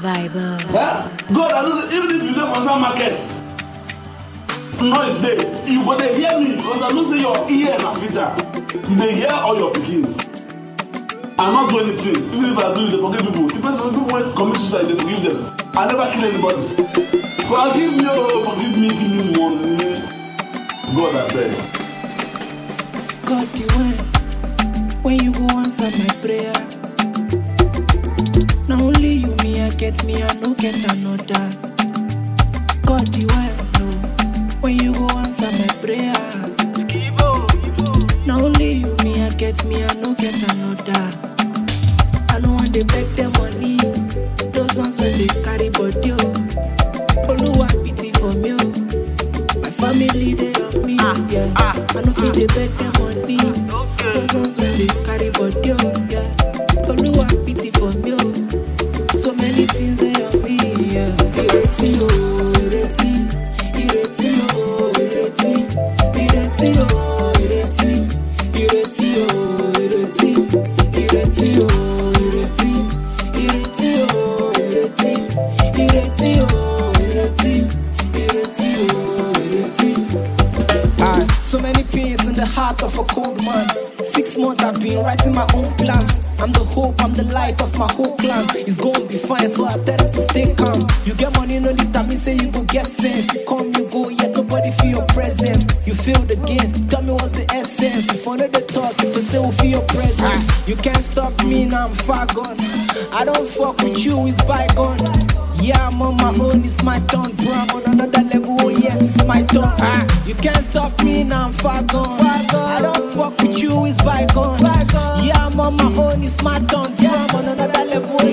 Viber. Yeah? God, I know that even if you don't understand market, noise there, you go to hear me because I know that your ear and filter. You may hear all your picking. I'm not doing anything. Even if I do it, they forgive people. The person people went commit suicide, they forgive them. I never kill anybody. Forgive me, oh, forgive me, give me money. God, I beg. God, you when you go answer my prayer. Not only you, me, I get me, I no get another. God, you no. When you go answer my prayer. Not only you, me, I get me, I no get another. I know when they beg them money, those ones when they carry body. Oluwa pity for me, my family they on me, yeah. I know if they beg them money, those ones when they carry body, yeah. Oluwa pity for me, so many things they on me, yeah. Ireti oh, ireti, ireti oh, ireti, ireti oh, ireti, ireti oh, ireti, ireti oh. So many pains in the heart of a cold man. 6 months I've been writing my own plans. I'm the hope, I'm the light of my whole clan. It's gonna be fine, so I tell them to stay calm. You get money, no need that mean say you go get sense. You come, you go, yet nobody feel your presence. You feel the game, tell me what's the essence. You follow the talk, you say we feel your presence. You can't stop me, now I'm far gone. I don't fuck with you, it's bygone. Yeah, I'm on my own, it's my turn. Bro, I'm on another level, oh yes, it's my turn. You can't stop me, now I'm far gone. I don't fuck with you, it's bygone. Yeah, I'm on my own, it's my turn. Bro, I'm on another level,